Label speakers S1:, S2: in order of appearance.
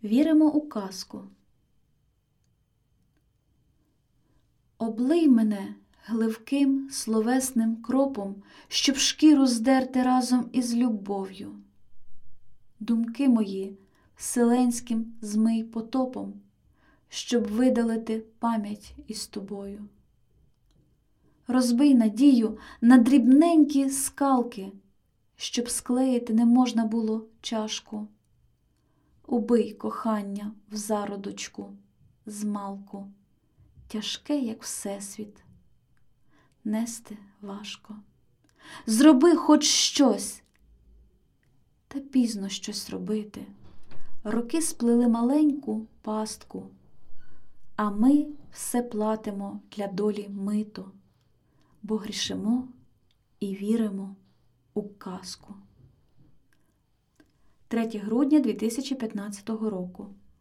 S1: Віримо у казку. Облий мене гливким словесним кропом, щоб шкіру здерти разом із любов'ю. Думки мої вселенським змий потопом, щоб видалити пам'ять із тобою. Розбий надію на дрібненькі скалки, щоб склеїти не можна було чашку. Убий кохання в зародочку, змалку, тяжке, як всесвіт, нести важко. Зроби хоч щось, та пізно щось робити. Роки сплели маленьку пастку, а ми все платимо для долі мито, бо грішимо і віримо у казку. 3 грудня 2015 року.